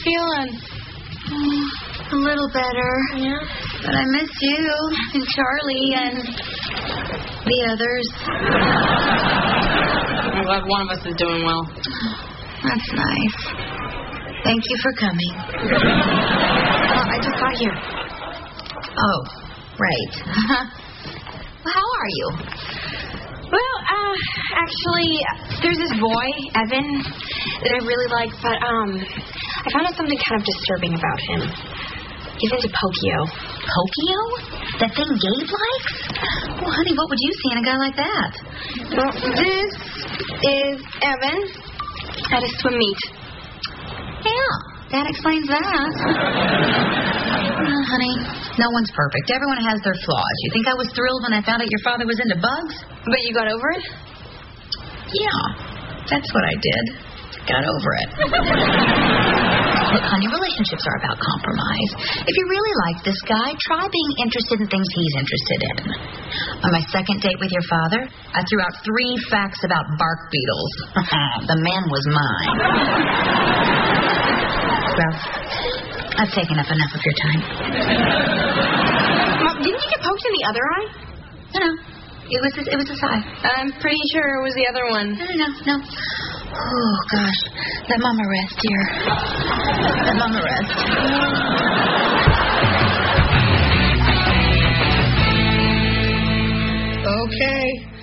feeling? A little better. Yeah? But I miss you and Charlie and the others. I'm glad one of us is doing well. That's nice. Thank you for coming. I just got here. Oh, right. Well, how are you? Well, actually, there's this boy, Evan, that I really like, but, I found out something kind of disturbing about him. He's into Pokio. Pokio? That thing Gabe likes? Well, honey, what would you see in a guy like that? Well, this is Evan at a swim meet. Yeah, that explains that. Honey, no one's perfect. Everyone has their flaws. You think I was thrilled when I found out your father was into bugs? But you got over it? Yeah, that's what I did. Got over it. Look, honey, relationships are about compromise. If you really like this guy, try being interested in things he's interested in. On my second date with your father, I threw out 3 facts about bark beetles. The man was mine. Well, I've taken up enough of your time. Mom, didn't you get poked in the other eye? No. It was a sigh. I'm pretty sure it was the other one. No. Oh, gosh. Let Mama rest, dear. Let Mama rest. Okay.